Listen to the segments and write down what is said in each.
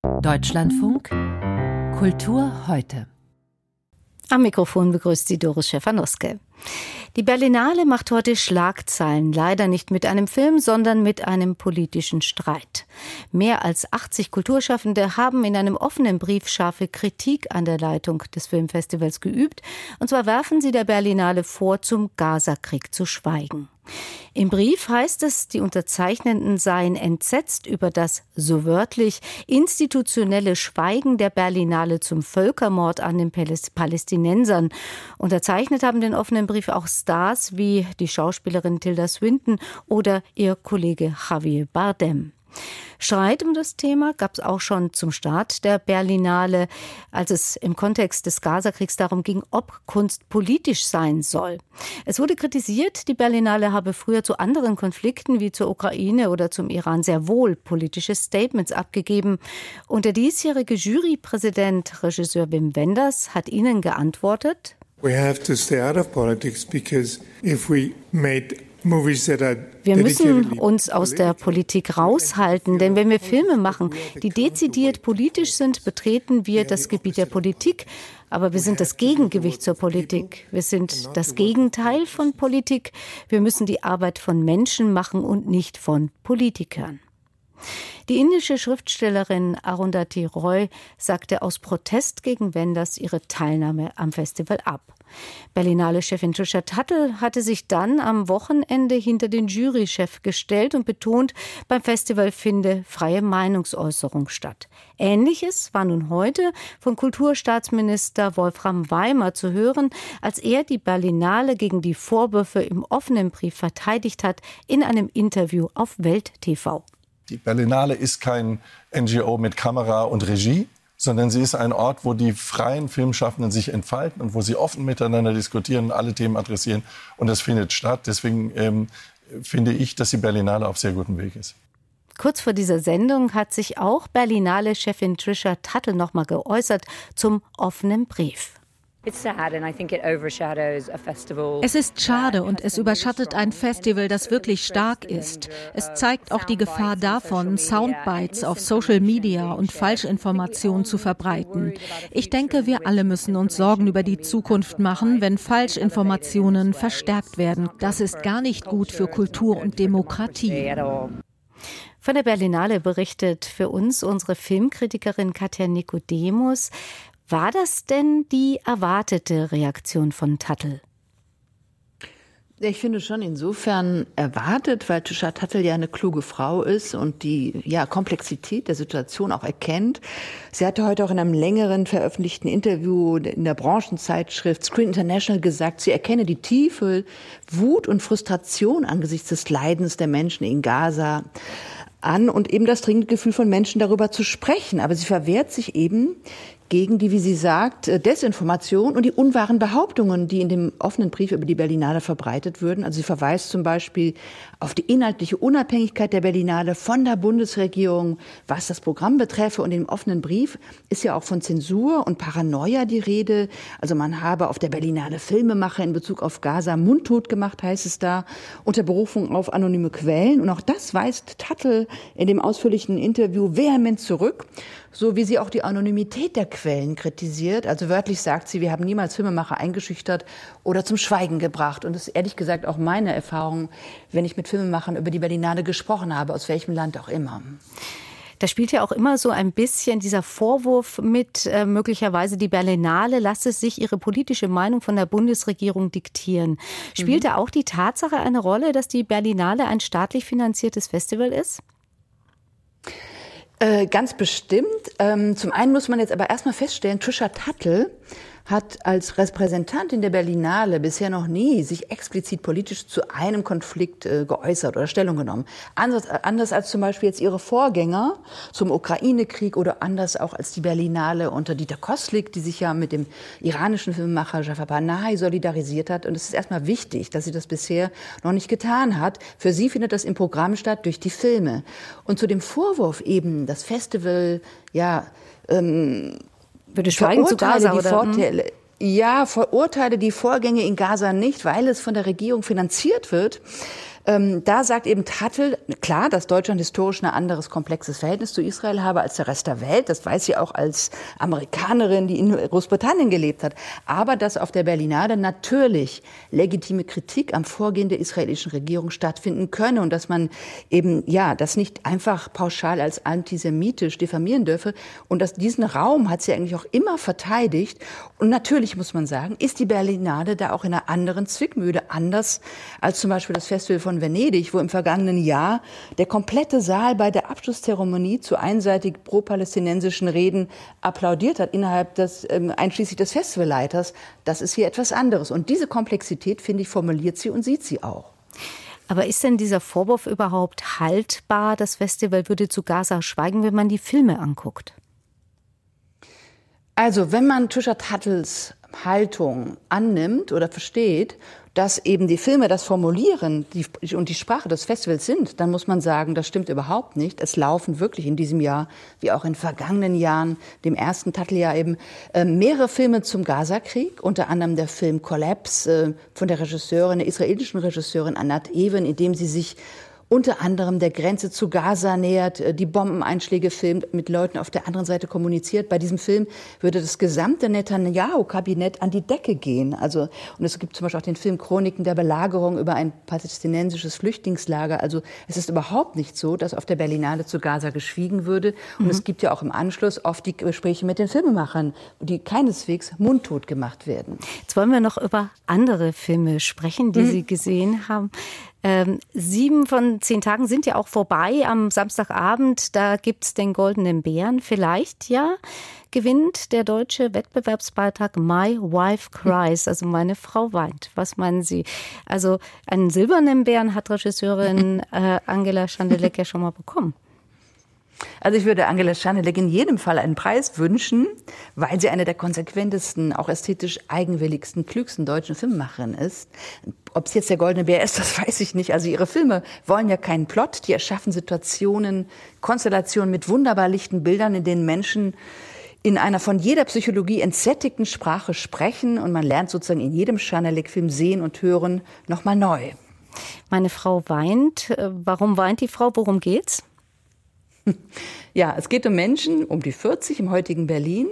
Deutschlandfunk Kultur heute. Am Mikrofon begrüßt sie Doris Schäfer-Noske. Die Berlinale macht heute Schlagzeilen, leider nicht mit einem Film, sondern mit einem politischen Streit. Mehr als 80 Kulturschaffende haben in einem offenen Brief scharfe Kritik an der Leitung des Filmfestivals geübt. Und zwar werfen sie der Berlinale vor, zum Gaza-Krieg zu schweigen. Im Brief heißt es, die Unterzeichnenden seien entsetzt über das, so wörtlich, institutionelle Schweigen der Berlinale zum Völkermord an den Palästinensern. Unterzeichnet haben den offenen Brief auch Stars wie die Schauspielerin Tilda Swinton oder ihr Kollege Javier Bardem. Streit um das Thema gab es auch schon zum Start der Berlinale, als es im Kontext des Gazakriegs darum ging, ob Kunst politisch sein soll. Es wurde kritisiert, die Berlinale habe früher zu anderen Konflikten wie zur Ukraine oder zum Iran sehr wohl politische Statements abgegeben. Und der diesjährige Jurypräsident, Regisseur Wim Wenders, hat ihnen geantwortet: We have to stay out of politics because if we made Wir müssen uns aus der Politik raushalten, denn wenn wir Filme machen, die dezidiert politisch sind, betreten wir das Gebiet der Politik. Aber wir sind das Gegengewicht zur Politik. Wir sind das Gegenteil von Politik. Wir müssen die Arbeit von Menschen machen und nicht von Politikern. Die indische Schriftstellerin Arundhati Roy sagte aus Protest gegen Wenders ihre Teilnahme am Festival ab. Berlinale-Chefin Trisha Tuttle hatte sich dann am Wochenende hinter den Jurychef gestellt und betont, beim Festival finde freie Meinungsäußerung statt. Ähnliches war nun heute von Kulturstaatsminister Wolfram Weimer zu hören, als er die Berlinale gegen die Vorwürfe im offenen Brief verteidigt hat in einem Interview auf Welt TV. Die Berlinale ist kein NGO mit Kamera und Regie, sondern sie ist ein Ort, wo die freien Filmschaffenden sich entfalten und wo sie offen miteinander diskutieren und alle Themen adressieren. Und das findet statt. Deswegen finde ich, dass die Berlinale auf sehr gutem Weg ist. Kurz vor dieser Sendung hat sich auch Berlinale-Chefin Trisha Tuttle noch mal geäußert zum offenen Brief. Es ist schade und es überschattet ein Festival, das wirklich stark ist. Es zeigt auch die Gefahr davon, Soundbites auf Social Media und Falschinformationen zu verbreiten. Ich denke, wir alle müssen uns Sorgen über die Zukunft machen, wenn Falschinformationen verstärkt werden. Das ist gar nicht gut für Kultur und Demokratie. Von der Berlinale berichtet für uns unsere Filmkritikerin Katja Nikodemus. War das denn die erwartete Reaktion von Tuttle? Ich finde schon insofern erwartet, weil Trisha Tuttle ja eine kluge Frau ist und die Komplexität der Situation auch erkennt. Sie hatte heute auch in einem längeren veröffentlichten Interview in der Branchenzeitschrift Screen International gesagt, sie erkenne die tiefe Wut und Frustration angesichts des Leidens der Menschen in Gaza an und eben das dringende Gefühl von Menschen, darüber zu sprechen. Aber sie verwehrt sich eben gegen die, wie sie sagt, Desinformation und die unwahren Behauptungen, die in dem offenen Brief über die Berlinale verbreitet würden. Also sie verweist zum Beispiel auf die inhaltliche Unabhängigkeit der Berlinale von der Bundesregierung, was das Programm betreffe. Und im offenen Brief ist ja auch von Zensur und Paranoia die Rede. Also man habe auf der Berlinale Filmemacher in Bezug auf Gaza mundtot gemacht, heißt es da, unter Berufung auf anonyme Quellen. Und auch das weist Tuttle in dem ausführlichen Interview vehement zurück. So wie sie auch die Anonymität der Quellen kritisiert. Also wörtlich sagt sie, wir haben niemals Filmemacher eingeschüchtert oder zum Schweigen gebracht. Und das ist ehrlich gesagt auch meine Erfahrung, wenn ich mit Filmemachern über die Berlinale gesprochen habe, aus welchem Land auch immer. Da spielt ja auch immer so ein bisschen dieser Vorwurf mit, möglicherweise die Berlinale lasse sich ihre politische Meinung von der Bundesregierung diktieren. Spielt da auch die Tatsache eine Rolle, dass die Berlinale ein staatlich finanziertes Festival ist? Ganz bestimmt. Zum einen muss man jetzt aber erstmal feststellen, Trisha Tuttle hat als Repräsentantin der Berlinale bisher noch nie sich explizit politisch zu einem Konflikt geäußert oder Stellung genommen. Anders als zum Beispiel jetzt ihre Vorgänger zum Ukraine-Krieg oder anders auch als die Berlinale unter Dieter Koslik, die sich ja mit dem iranischen Filmemacher Jafar Panahi solidarisiert hat. Und es ist erstmal wichtig, dass sie das bisher noch nicht getan hat. Für sie findet das im Programm statt durch die Filme. Und zu dem Vorwurf eben, das Festival, würde schweigen zu Gaza, oder? Ja, verurteile die Vorgänge in Gaza nicht, weil es von der Regierung finanziert wird. Da sagt eben Tattel, klar, dass Deutschland historisch ein anderes, komplexes Verhältnis zu Israel habe als der Rest der Welt. Das weiß sie auch als Amerikanerin, die in Großbritannien gelebt hat. Aber dass auf der Berlinale natürlich legitime Kritik am Vorgehen der israelischen Regierung stattfinden könne und dass man eben, das nicht einfach pauschal als antisemitisch diffamieren dürfe. Und dass diesen Raum hat sie eigentlich auch immer verteidigt. Und natürlich muss man sagen, ist die Berlinale da auch in einer anderen Zwickmühle, anders als zum Beispiel das Festival von Venedig, wo im vergangenen Jahr der komplette Saal bei der Abschlusszeremonie zu einseitig pro-palästinensischen Reden applaudiert hat, einschließlich des Festivalleiters. Das ist hier etwas anderes. Und diese Komplexität, finde ich, formuliert sie und sieht sie auch. Aber ist denn dieser Vorwurf überhaupt haltbar? Das Festival würde zu Gaza schweigen, wenn man die Filme anguckt. Also, wenn man Tuscher Tattels Haltung annimmt oder versteht, dass eben die Filme das formulieren und die Sprache des Festivals sind, dann muss man sagen, das stimmt überhaupt nicht. Es laufen wirklich in diesem Jahr, wie auch in vergangenen Jahren, dem ersten Tatteljahr eben, mehrere Filme zum Gazakrieg, unter anderem der Film Collapse von der israelischen Regisseurin Anat Even, in dem sie sich unter anderem der Grenze zu Gaza nähert, die Bombeneinschläge filmt, mit Leuten auf der anderen Seite kommuniziert. Bei diesem Film würde das gesamte Netanyahu-Kabinett an die Decke gehen. Und es gibt zum Beispiel auch den Film Chroniken der Belagerung über ein palästinensisches Flüchtlingslager. Also es ist überhaupt nicht so, dass auf der Berlinale zu Gaza geschwiegen würde. Und es gibt ja auch im Anschluss oft die Gespräche mit den Filmemachern, die keineswegs mundtot gemacht werden. Jetzt wollen wir noch über andere Filme sprechen, die Sie gesehen haben. 7 von 10 Tagen sind ja auch vorbei am Samstagabend. Da gibt's den Goldenen Bären. Vielleicht, gewinnt der deutsche Wettbewerbsbeitrag My Wife Cries, also meine Frau weint. Was meinen Sie? Also einen silbernen Bären hat Regisseurin Angela Schandelek ja schon mal bekommen. Also ich würde Angela Schandelek in jedem Fall einen Preis wünschen, weil sie eine der konsequentesten, auch ästhetisch eigenwilligsten, klügsten deutschen Filmemacherinnen ist. Ob es jetzt der Goldene Bär ist, das weiß ich nicht. Also ihre Filme wollen ja keinen Plot, die erschaffen Situationen, Konstellationen mit wunderbar lichten Bildern, in denen Menschen in einer von jeder Psychologie entsättigten Sprache sprechen und man lernt sozusagen in jedem Schandelek-Film sehen und hören nochmal neu. Meine Frau weint. Warum weint die Frau? Worum geht's? Ja, es geht um Menschen um die 40 im heutigen Berlin.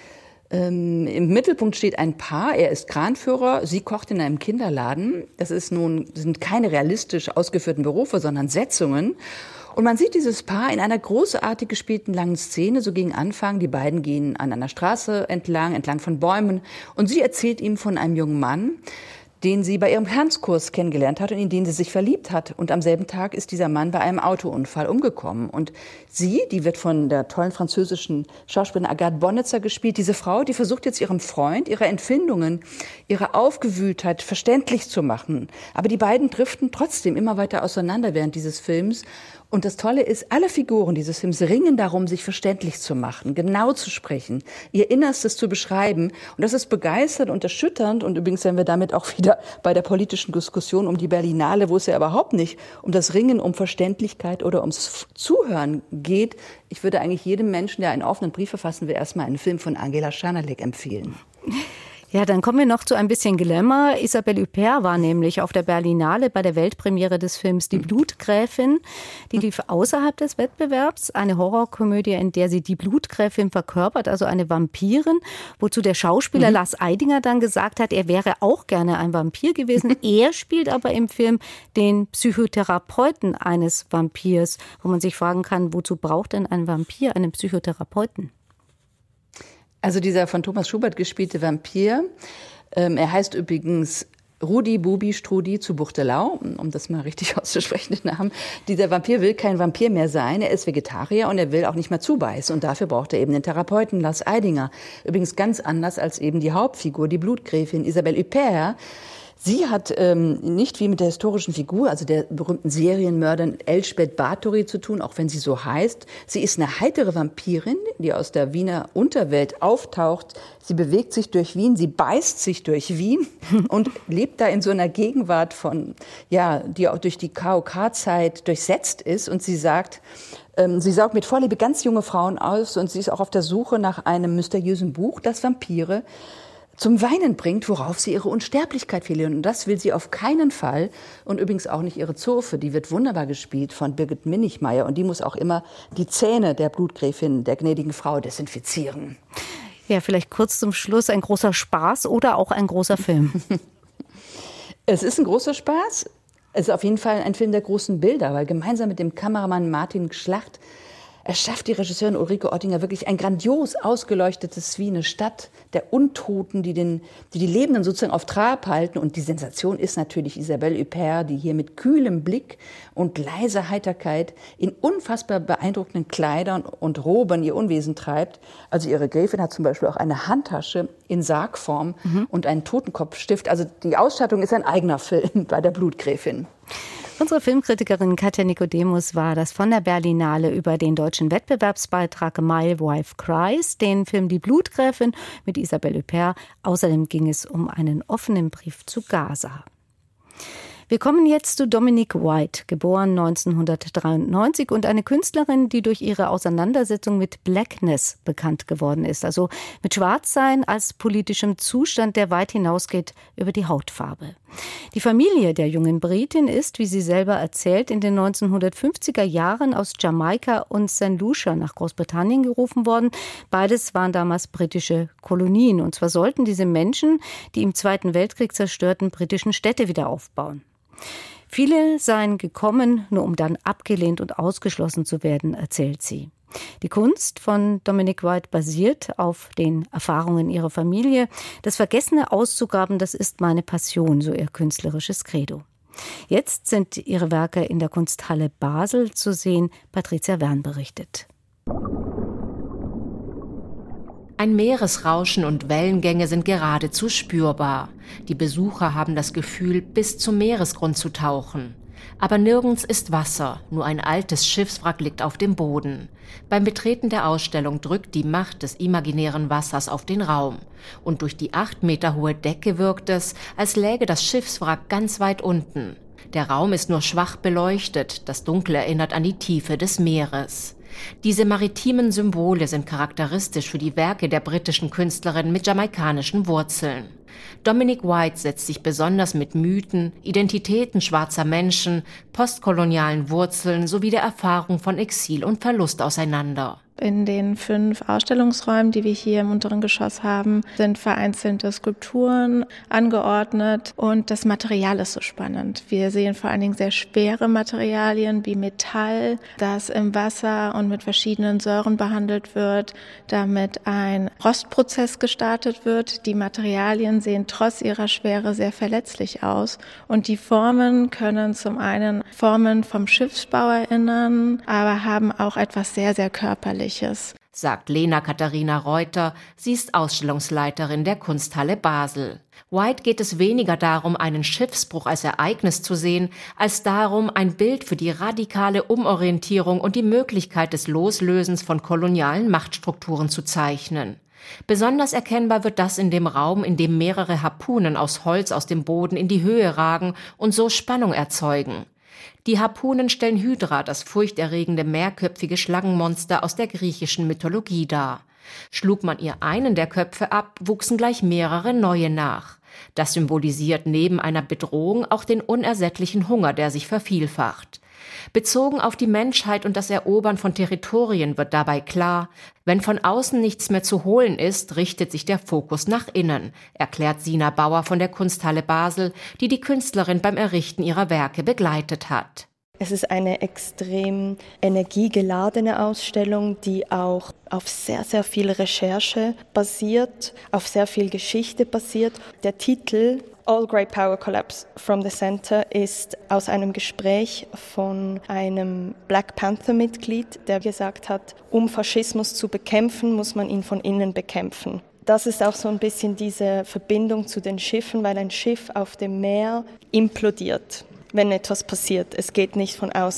Im Mittelpunkt steht ein Paar, er ist Kranführer, sie kocht in einem Kinderladen. Das sind keine realistisch ausgeführten Berufe, sondern Setzungen. Und man sieht dieses Paar in einer großartig gespielten langen Szene, so gegen Anfang. Die beiden gehen an einer Straße entlang von Bäumen. Und sie erzählt ihm von einem jungen Mann, den sie bei ihrem Tanzkurs kennengelernt hat und in den sie sich verliebt hat. Und am selben Tag ist dieser Mann bei einem Autounfall umgekommen. Und sie, die wird von der tollen französischen Schauspielerin Agathe Bonnitzer gespielt, diese Frau, die versucht jetzt ihrem Freund, ihre Empfindungen, ihre Aufgewühltheit verständlich zu machen. Aber die beiden driften trotzdem immer weiter auseinander während dieses Films. Und das Tolle ist, alle Figuren dieses Films ringen darum, sich verständlich zu machen, genau zu sprechen, ihr Innerstes zu beschreiben. Und das ist begeisternd und erschütternd. Und übrigens sind wir damit auch wieder bei der politischen Diskussion um die Berlinale, wo es ja überhaupt nicht um das Ringen um Verständlichkeit oder ums Zuhören geht. Ich würde eigentlich jedem Menschen, der einen offenen Brief verfassen will, erstmal einen Film von Angela Schandelek empfehlen. Ja, dann kommen wir noch zu ein bisschen Glamour. Isabelle Huppert war nämlich auf der Berlinale bei der Weltpremiere des Films Die Blutgräfin. Die lief außerhalb des Wettbewerbs. Eine Horrorkomödie, in der sie die Blutgräfin verkörpert, also eine Vampirin. Wozu der Schauspieler Lars Eidinger dann gesagt hat, er wäre auch gerne ein Vampir gewesen. Er spielt aber im Film den Psychotherapeuten eines Vampirs, wo man sich fragen kann, wozu braucht denn ein Vampir einen Psychotherapeuten? Also dieser von Thomas Schubert gespielte Vampir, er heißt übrigens Rudi Bubi Strudi zu Buchterlau, um das mal richtig auszusprechen, den Namen. Dieser Vampir will kein Vampir mehr sein, er ist Vegetarier und er will auch nicht mehr zubeißen. Und dafür braucht er eben den Therapeuten Lars Eidinger. Übrigens ganz anders als eben die Hauptfigur, die Blutgräfin Isabelle Huppert. Sie hat nicht wie mit der historischen Figur, also der berühmten Serienmörderin Elsbeth Bathory zu tun, auch wenn sie so heißt. Sie ist eine heitere Vampirin, die aus der Wiener Unterwelt auftaucht. Sie bewegt sich durch Wien, sie beißt sich durch Wien und lebt da in so einer Gegenwart von, die auch durch die KOK-Zeit durchsetzt ist. Und sie sagt, sie saugt mit Vorliebe ganz junge Frauen aus und sie ist auch auf der Suche nach einem mysteriösen Buch, das Vampire zum Weinen bringt, worauf sie ihre Unsterblichkeit verlieren. Und das will sie auf keinen Fall. Und übrigens auch nicht ihre Zofe. Die wird wunderbar gespielt von Birgit Minichmeier. Und die muss auch immer die Zähne der Blutgräfin, der gnädigen Frau, desinfizieren. Ja, vielleicht kurz zum Schluss, ein großer Spaß oder auch ein großer Film? Es ist ein großer Spaß. Es ist auf jeden Fall ein Film der großen Bilder, weil gemeinsam mit dem Kameramann Martin Schlacht erschafft die Regisseurin Ulrike Oettinger wirklich ein grandios ausgeleuchtetes wie eine Stadt der Untoten, die die Lebenden sozusagen auf Trab halten. Und die Sensation ist natürlich Isabelle Huppert, die hier mit kühlem Blick und leiser Heiterkeit in unfassbar beeindruckenden Kleidern und Roben ihr Unwesen treibt. Also ihre Gräfin hat zum Beispiel auch eine Handtasche in Sargform und einen Totenkopfstift. Also die Ausstattung ist ein eigener Film bei der Blutgräfin. Unsere Filmkritikerin Katja Nikodemus war das von der Berlinale über den deutschen Wettbewerbsbeitrag My Wife Cries, den Film Die Blutgräfin mit Isabelle Huppert. Außerdem ging es um einen offenen Brief zu Gaza. Wir kommen jetzt zu Dominique White, geboren 1993 und eine Künstlerin, die durch ihre Auseinandersetzung mit Blackness bekannt geworden ist, also mit Schwarzsein als politischem Zustand, der weit hinausgeht über die Hautfarbe. Die Familie der jungen Britin ist, wie sie selber erzählt, in den 1950er Jahren aus Jamaika und St. Lucia nach Großbritannien gerufen worden. Beides waren damals britische Kolonien. Und zwar sollten diese Menschen die im Zweiten Weltkrieg zerstörten britischen Städte wieder aufbauen. Viele seien gekommen, nur um dann abgelehnt und ausgeschlossen zu werden, erzählt sie. Die Kunst von Dominique White basiert auf den Erfahrungen ihrer Familie. Das Vergessene auszugraben, das ist meine Passion, so ihr künstlerisches Credo. Jetzt sind ihre Werke in der Kunsthalle Basel zu sehen. Patricia Wern berichtet. Ein Meeresrauschen und Wellengänge sind geradezu spürbar. Die Besucher haben das Gefühl, bis zum Meeresgrund zu tauchen. Aber nirgends ist Wasser, nur ein altes Schiffswrack liegt auf dem Boden. Beim Betreten der Ausstellung drückt die Macht des imaginären Wassers auf den Raum. Und durch die 8 Meter hohe Decke wirkt es, als läge das Schiffswrack ganz weit unten. Der Raum ist nur schwach beleuchtet, das Dunkel erinnert an die Tiefe des Meeres. Diese maritimen Symbole sind charakteristisch für die Werke der britischen Künstlerin mit jamaikanischen Wurzeln. Dominique White setzt sich besonders mit Mythen, Identitäten schwarzer Menschen, postkolonialen Wurzeln sowie der Erfahrung von Exil und Verlust auseinander. In den 5 Ausstellungsräumen, die wir hier im unteren Geschoss haben, sind vereinzelte Skulpturen angeordnet und das Material ist so spannend. Wir sehen vor allen Dingen sehr schwere Materialien wie Metall, das im Wasser und mit verschiedenen Säuren behandelt wird, damit ein Rostprozess gestartet wird. Die Materialien sehen trotz ihrer Schwere sehr verletzlich aus und die Formen können zum einen Formen vom Schiffsbau erinnern, aber haben auch etwas sehr, sehr Körperliches. Sagt Lena Katharina Reuter, sie ist Ausstellungsleiterin der Kunsthalle Basel. White geht es weniger darum, einen Schiffsbruch als Ereignis zu sehen, als darum, ein Bild für die radikale Umorientierung und die Möglichkeit des Loslösens von kolonialen Machtstrukturen zu zeichnen. Besonders erkennbar wird das in dem Raum, in dem mehrere Harpunen aus Holz aus dem Boden in die Höhe ragen und so Spannung erzeugen. Die Harpunen stellen Hydra, das furchterregende mehrköpfige Schlangenmonster aus der griechischen Mythologie dar. Schlug man ihr einen der Köpfe ab, wuchsen gleich mehrere neue nach. Das symbolisiert neben einer Bedrohung auch den unersättlichen Hunger, der sich vervielfacht. Bezogen auf die Menschheit und das Erobern von Territorien wird dabei klar, wenn von außen nichts mehr zu holen ist, richtet sich der Fokus nach innen, erklärt Sina Bauer von der Kunsthalle Basel, die die Künstlerin beim Errichten ihrer Werke begleitet hat. Es ist eine extrem energiegeladene Ausstellung, die auch auf sehr, sehr viel Recherche basiert, auf sehr viel Geschichte basiert. Der Titel All Great Power Collapse from the Center ist aus einem Gespräch von einem Black Panther-Mitglied, der gesagt hat, um Faschismus zu bekämpfen, muss man ihn von innen bekämpfen. Das ist auch so ein bisschen diese Verbindung zu den Schiffen, weil ein Schiff auf dem Meer implodiert, wenn etwas passiert. Es geht nicht von außen.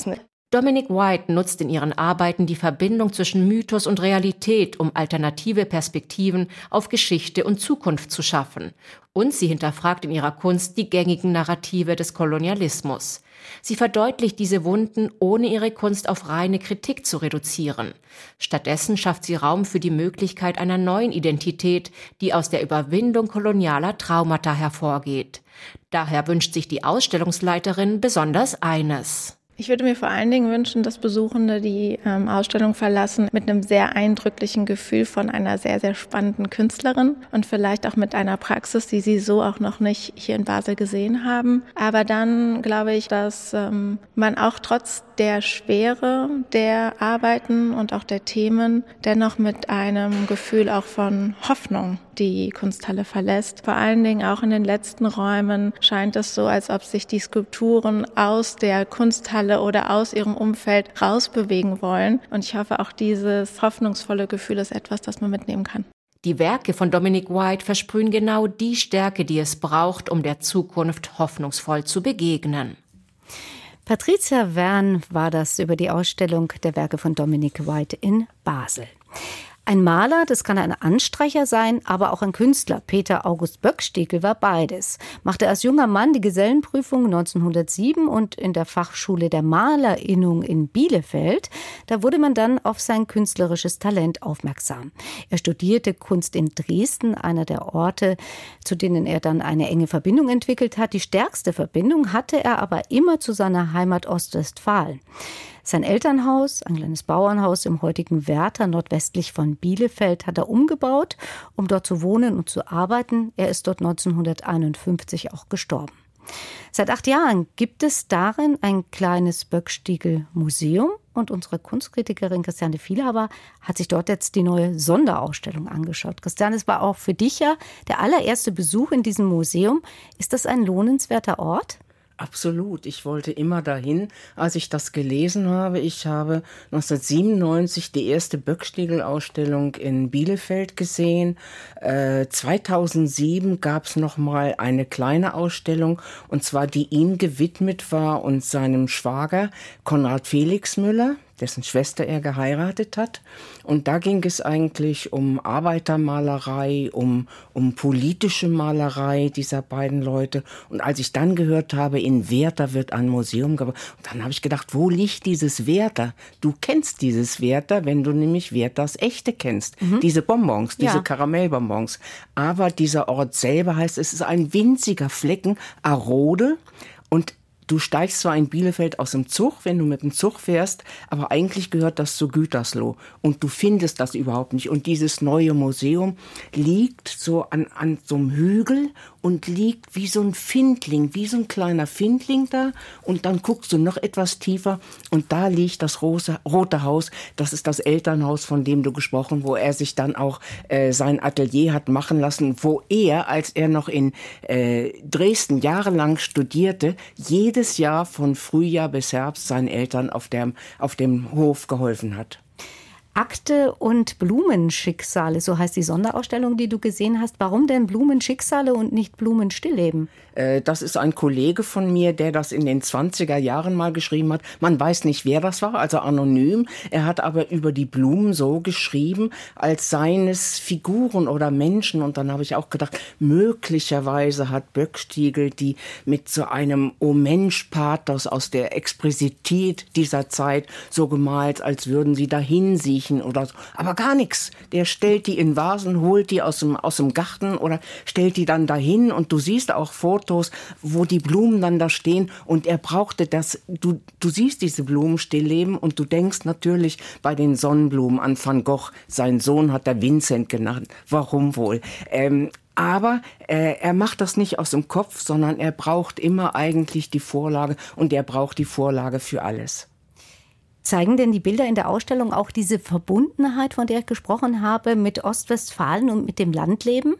Dominic White nutzt in ihren Arbeiten die Verbindung zwischen Mythos und Realität, um alternative Perspektiven auf Geschichte und Zukunft zu schaffen. Und sie hinterfragt in ihrer Kunst die gängigen Narrative des Kolonialismus. Sie verdeutlicht diese Wunden, ohne ihre Kunst auf reine Kritik zu reduzieren. Stattdessen schafft sie Raum für die Möglichkeit einer neuen Identität, die aus der Überwindung kolonialer Traumata hervorgeht. Daher wünscht sich die Ausstellungsleiterin besonders eines. Ich würde mir vor allen Dingen wünschen, dass Besuchende die Ausstellung verlassen mit einem sehr eindrücklichen Gefühl von einer sehr, sehr spannenden Künstlerin und vielleicht auch mit einer Praxis, die sie so auch noch nicht hier in Basel gesehen haben. Aber dann glaube ich, dass man auch trotz der Schwere der Arbeiten und auch der Themen dennoch mit einem Gefühl auch von Hoffnung die Kunsthalle verlässt. Vor allen Dingen auch in den letzten Räumen scheint es so, als ob sich die Skulpturen aus der Kunsthalle oder aus ihrem Umfeld rausbewegen wollen. Und ich hoffe, auch dieses hoffnungsvolle Gefühl ist etwas, das man mitnehmen kann. Die Werke von Dominic White versprühen genau die Stärke, die es braucht, um der Zukunft hoffnungsvoll zu begegnen. Patricia Wern war das über die Ausstellung der Werke von Dominic White in Basel. Ein Maler, das kann ein Anstreicher sein, aber auch ein Künstler. Peter August Böckstiegel war beides. Machte als junger Mann die Gesellenprüfung 1907 und in der Fachschule der Malerinnung in Bielefeld. Da wurde man dann auf sein künstlerisches Talent aufmerksam. Er studierte Kunst in Dresden, einer der Orte, zu denen er dann eine enge Verbindung entwickelt hat. Die stärkste Verbindung hatte er aber immer zu seiner Heimat Ostwestfalen. Sein Elternhaus, ein kleines Bauernhaus im heutigen Werther, nordwestlich von Bielefeld, hat er umgebaut, um dort zu wohnen und zu arbeiten. Er ist dort 1951 auch gestorben. Seit 8 Jahren gibt es darin ein kleines Böckstiegel-Museum und unsere Kunstkritikerin Christiane Vielhaber hat sich dort jetzt die neue Sonderausstellung angeschaut. Christiane, es war auch für dich ja der allererste Besuch in diesem Museum. Ist das ein lohnenswerter Ort? Absolut. Ich wollte immer dahin, als ich das gelesen habe. Ich habe 1997 die erste Böckstiegel-Ausstellung in Bielefeld gesehen. 2007 gab es noch mal eine kleine Ausstellung, und zwar die ihm gewidmet war und seinem Schwager Konrad Felix Müller, dessen Schwester er geheiratet hat. Und da ging es eigentlich um Arbeitermalerei, um politische Malerei dieser beiden Leute. Und als ich dann gehört habe, in Werther wird ein Museum gebaut, dann habe ich gedacht, wo liegt dieses Werther? Du kennst dieses Werther, wenn du nämlich Werthers Echte kennst. Diese Bonbons, diese Karamellbonbons. Aber dieser Ort selber heißt, es ist ein winziger Flecken, Arode. Und du steigst zwar in Bielefeld aus dem Zug, wenn du mit dem Zug fährst, aber eigentlich gehört das zu Gütersloh. Und du findest das überhaupt nicht. Und dieses neue Museum liegt so an so einem Hügel und liegt wie so ein Findling, wie so ein kleiner Findling da. Und dann guckst du noch etwas tiefer und da liegt das Rote Haus. Das ist das Elternhaus, von dem du gesprochen, wo er sich dann auch sein Atelier hat machen lassen, wo er, als er noch in Dresden jahrelang studierte, jedes Jahr von Frühjahr bis Herbst seinen Eltern auf dem Hof geholfen hat. Akte und Blumenschicksale, so heißt die Sonderausstellung, die du gesehen hast. Warum denn Blumenschicksale und nicht Blumenstillleben? Das ist ein Kollege von mir, der das in den 20er Jahren mal geschrieben hat. Man weiß nicht, wer das war, also anonym. Er hat aber über die Blumen so geschrieben, als seien es Figuren oder Menschen. Und dann habe ich auch gedacht, möglicherweise hat Böckstiegel die mit so einem O-Mensch-Pathos aus der Expressivität dieser Zeit so gemalt, als würden sie dahin siechen oder so. Aber gar nichts. Der stellt die in Vasen, holt die aus dem Garten oder stellt die dann dahin, und du siehst auch Fotos, wo die Blumen dann da stehen, und er brauchte das. Du siehst diese Blumen stillleben und du denkst natürlich bei den Sonnenblumen an Van Gogh. Sein Sohn hat er Vincent genannt. Warum wohl? Aber er macht das nicht aus dem Kopf, sondern er braucht immer eigentlich die Vorlage, und er braucht die Vorlage für alles. Zeigen denn die Bilder in der Ausstellung auch diese Verbundenheit, von der ich gesprochen habe, mit Ostwestfalen und mit dem Landleben?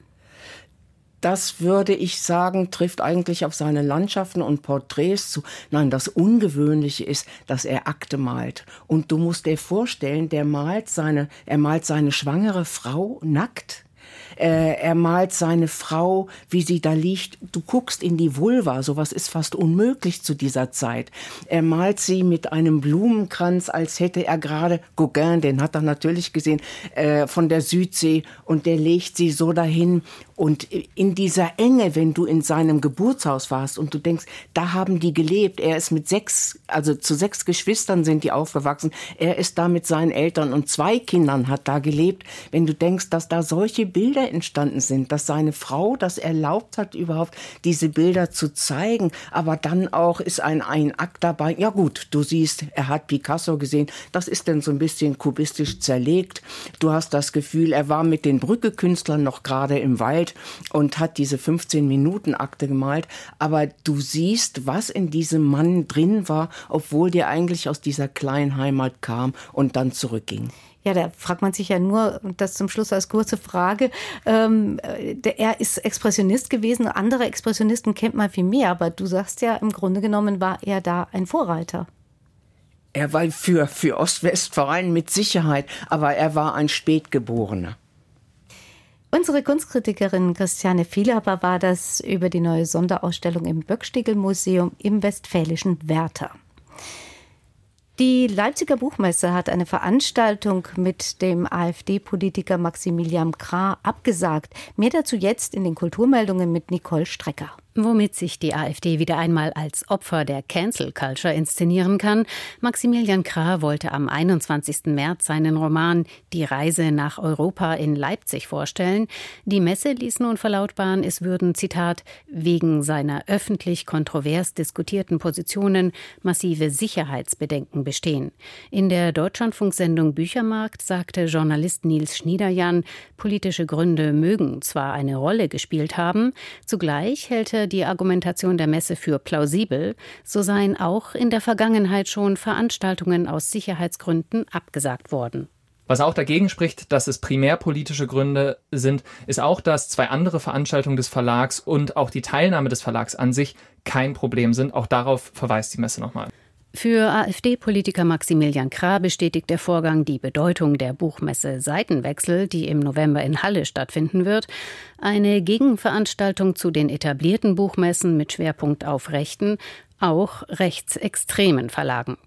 Das würde ich sagen, trifft eigentlich auf seine Landschaften und Porträts zu. Nein, das Ungewöhnliche ist, dass er Akte malt. Und du musst dir vorstellen, er malt seine schwangere Frau nackt. Er malt seine Frau, wie sie da liegt. Du guckst in die Vulva, sowas ist fast unmöglich zu dieser Zeit. Er malt sie mit einem Blumenkranz, als hätte er gerade Gauguin, den hat er natürlich gesehen, von der Südsee, und der legt sie so dahin. Und in dieser Enge, wenn du in seinem Geburtshaus warst und du denkst, da haben die gelebt. Er ist mit zu 6 Geschwistern sind die aufgewachsen. Er ist da mit seinen Eltern und 2 Kindern hat da gelebt. Wenn du denkst, dass da solche Bilder entstanden sind, dass seine Frau das erlaubt hat, überhaupt diese Bilder zu zeigen. Aber dann auch ist ein Akt dabei. Ja gut, du siehst, er hat Picasso gesehen. Das ist dann so ein bisschen kubistisch zerlegt. Du hast das Gefühl, er war mit den Brücke-Künstlern noch gerade im Wald und hat diese 15-Minuten-Akte gemalt. Aber du siehst, was in diesem Mann drin war, obwohl der eigentlich aus dieser kleinen Heimat kam und dann zurückging. Ja, da fragt man sich ja nur, das zum Schluss als kurze Frage, er ist Expressionist gewesen, andere Expressionisten kennt man viel mehr, aber du sagst ja, im Grunde genommen war er da ein Vorreiter. Er war für Ostwestfalen mit Sicherheit, aber er war ein Spätgeborener. Unsere Kunstkritikerin Christiane Vielhaber war das über die neue Sonderausstellung im Böckstiegl-Museum im Westfälischen Werther. Die Leipziger Buchmesse hat eine Veranstaltung mit dem AfD-Politiker Maximilian Krah abgesagt. Mehr dazu jetzt in den Kulturmeldungen mit Nicole Strecker. Womit sich die AfD wieder einmal als Opfer der Cancel Culture inszenieren kann. Maximilian Krah wollte am 21. März seinen Roman Die Reise nach Europa in Leipzig vorstellen. Die Messe ließ nun verlautbaren, es würden, Zitat, wegen seiner öffentlich kontrovers diskutierten Positionen massive Sicherheitsbedenken bestehen. In der Deutschlandfunksendung Büchermarkt sagte Journalist Nils Schniederjan, politische Gründe mögen zwar eine Rolle gespielt haben, zugleich hält er die Argumentation der Messe für plausibel, so seien auch in der Vergangenheit schon Veranstaltungen aus Sicherheitsgründen abgesagt worden. Was auch dagegen spricht, dass es primär politische Gründe sind, ist auch, dass 2 andere Veranstaltungen des Verlags und auch die Teilnahme des Verlags an sich kein Problem sind. Auch darauf verweist die Messe nochmal. Für AfD-Politiker Maximilian Krah bestätigt der Vorgang die Bedeutung der Buchmesse Seitenwechsel, die im November in Halle stattfinden wird. Eine Gegenveranstaltung zu den etablierten Buchmessen mit Schwerpunkt auf rechten, auch rechtsextremen Verlagen.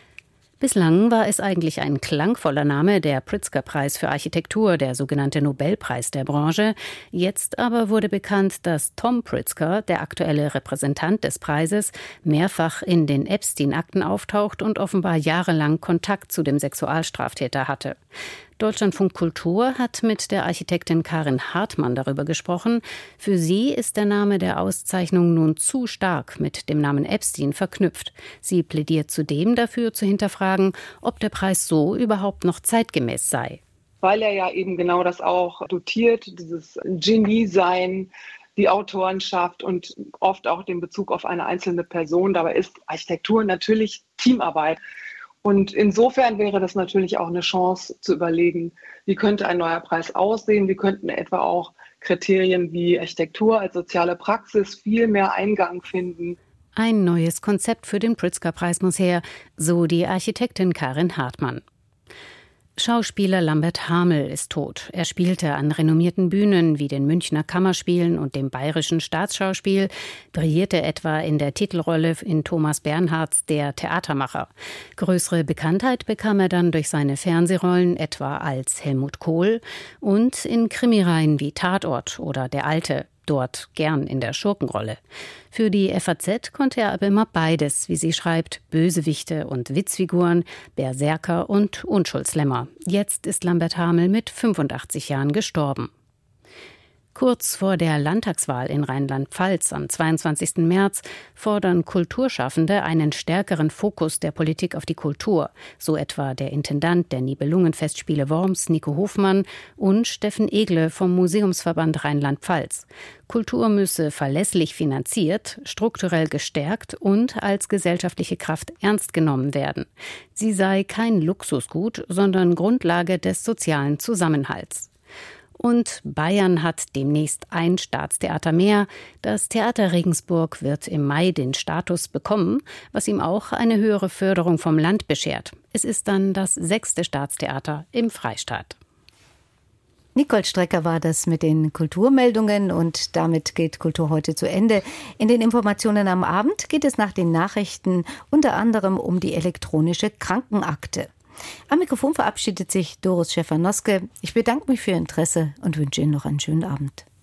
Bislang war es eigentlich ein klangvoller Name, der Pritzker-Preis für Architektur, der sogenannte Nobelpreis der Branche. Jetzt aber wurde bekannt, dass Tom Pritzker, der aktuelle Repräsentant des Preises, mehrfach in den Epstein-Akten auftaucht und offenbar jahrelang Kontakt zu dem Sexualstraftäter hatte. Deutschlandfunk Kultur hat mit der Architektin Karin Hartmann darüber gesprochen. Für sie ist der Name der Auszeichnung nun zu stark mit dem Namen Epstein verknüpft. Sie plädiert zudem dafür zu hinterfragen, ob der Preis so überhaupt noch zeitgemäß sei. Weil er ja eben genau das auch dotiert, dieses Genie-Sein, die Autorenschaft und oft auch den Bezug auf eine einzelne Person. Dabei ist Architektur natürlich Teamarbeit. Und insofern wäre das natürlich auch eine Chance zu überlegen, wie könnte ein neuer Preis aussehen, wie könnten etwa auch Kriterien wie Architektur als soziale Praxis viel mehr Eingang finden. Ein neues Konzept für den Pritzker-Preis muss her, so die Architektin Karin Hartmann. Schauspieler Lambert Hamel ist tot. Er spielte an renommierten Bühnen wie den Münchner Kammerspielen und dem Bayerischen Staatsschauspiel, brillierte etwa in der Titelrolle in Thomas Bernhards Der Theatermacher. Größere Bekanntheit bekam er dann durch seine Fernsehrollen, etwa als Helmut Kohl und in Krimireihen wie Tatort oder Der Alte, dort gern in der Schurkenrolle. Für die FAZ konnte er aber immer beides, wie sie schreibt, Bösewichte und Witzfiguren, Berserker und Unschuldslämmer. Jetzt ist Lambert Hamel mit 85 Jahren gestorben. Kurz vor der Landtagswahl in Rheinland-Pfalz am 22. März fordern Kulturschaffende einen stärkeren Fokus der Politik auf die Kultur, so etwa der Intendant der Nibelungenfestspiele Worms, Nico Hofmann, und Steffen Egle vom Museumsverband Rheinland-Pfalz. Kultur müsse verlässlich finanziert, strukturell gestärkt und als gesellschaftliche Kraft ernst genommen werden. Sie sei kein Luxusgut, sondern Grundlage des sozialen Zusammenhalts. Und Bayern hat demnächst ein Staatstheater mehr. Das Theater Regensburg wird im Mai den Status bekommen, was ihm auch eine höhere Förderung vom Land beschert. Es ist dann das 6. Staatstheater im Freistaat. Nicole Strecker war das mit den Kulturmeldungen und damit geht Kultur heute zu Ende. In den Informationen am Abend geht es nach den Nachrichten unter anderem um die elektronische Krankenakte. Am Mikrofon verabschiedet sich Doris Schäfer-Noske. Ich bedanke mich für Ihr Interesse und wünsche Ihnen noch einen schönen Abend.